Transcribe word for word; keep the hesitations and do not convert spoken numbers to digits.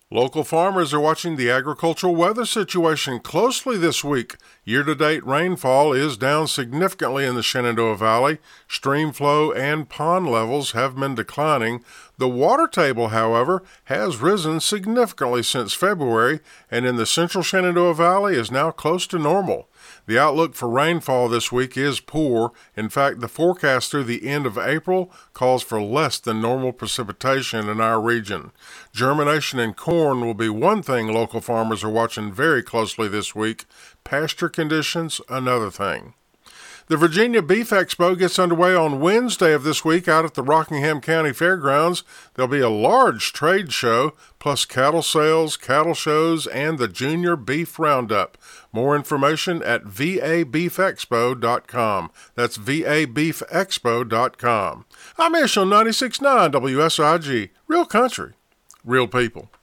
Local farmers are watching the agricultural weather situation closely this week. Year-to-date rainfall is down significantly in the Shenandoah Valley. Stream flow and pond levels have been declining. The water table, however, has risen significantly since February, and in the central Shenandoah Valley is now close to normal. The outlook for rainfall this week is poor. In fact, the forecast through the end of April calls for less than normal precipitation in our region. Germination in corn will be one thing local farmers are watching very closely this week. Pasture conditions, another thing. The Virginia Beef Expo gets underway on Wednesday of this week out at the Rockingham County Fairgrounds. There'll be a large trade show, plus cattle sales, cattle shows, and the Junior Beef Roundup. More information at v a beef expo dot com. That's v a beef expo dot com. I'm Ish on ninety-six point nine W S I G. Real country, real people.